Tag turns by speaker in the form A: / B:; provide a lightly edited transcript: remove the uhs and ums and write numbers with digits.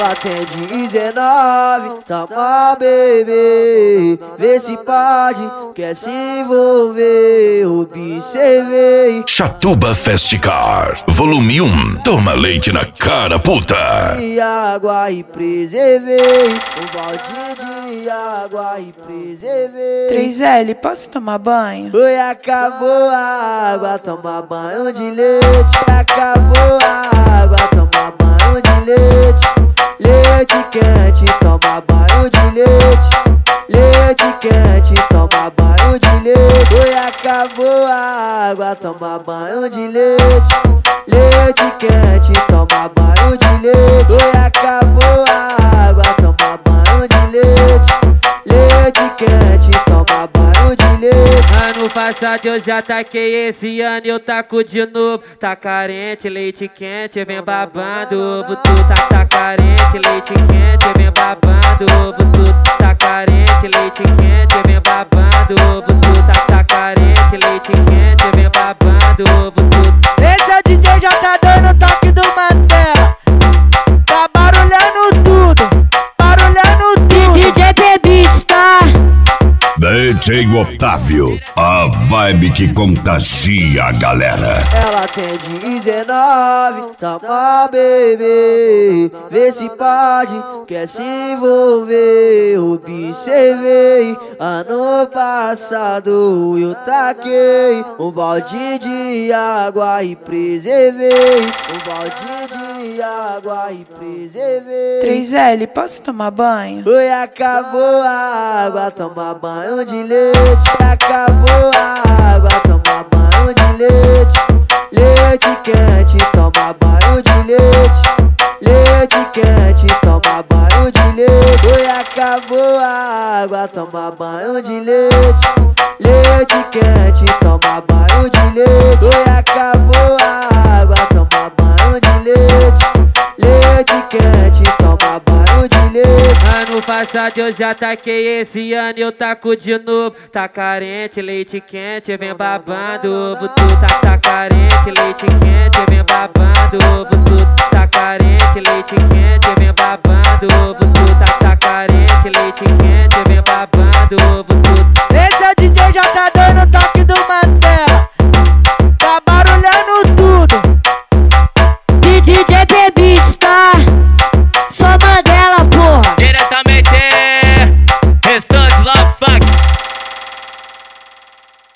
A: Ela tem 19, toma bebê, vê se pode, quer se envolver, observei.
B: Chatuba Festicar, volume 1, toma leite na cara, puta.
A: De água e preservei, um balde de água e preservei.
C: 3L, posso tomar banho?
A: Oi, acabou a água, toma banho de leite. Acabou a água, toma banho de leite. Leite quente, toma banho de leite. Leite quente, toma banho de leite. Oi, acabou a água, toma banho de leite. Leite quente, toma banho de leite. Oi, acabou a água, toma banho de leite. Leite quente, toma banho de leite.
D: Ano passado eu já taquei, esse ano eu taco de novo. Tá carente, leite quente, vem babando. Butu tá carente, leite quente, vem babando. Butu tá carente, leite quente, vem babando. Butu tá carente, leite quente, vem babando. Butu.
E: Esse é o DJ já tá dando o toque do Mandela. Tá barulhando tudo, barulhando tudo.
F: DJ T-Beats, tá?
B: DJ Otávio, a vibe que contagia a galera.
A: Ela tem 19, toma bebê, vê se pode, quer se envolver, observei. Ano passado eu taquei um balde de água e preservei. Um balde de água e preservei.
C: 3L, posso tomar banho?
A: Oi, acabou a água, toma banho de leite. Acabou a água, toma banho de leite. Leite quente, toma banho de leite. Leite quente, toma banho de leite. Oi, acabou a água, toma banho de leite. Leite quente, toma banho de leite. Oi, acabou a água, toma banho de leite. Leite quente, toma banho de leite.
D: Ano passado eu já taquei, esse ano eu taco de novo. Tá carente, leite quente, vem babando. Butu tá carente, leite quente, vem babando. Butu tá carente, leite quente.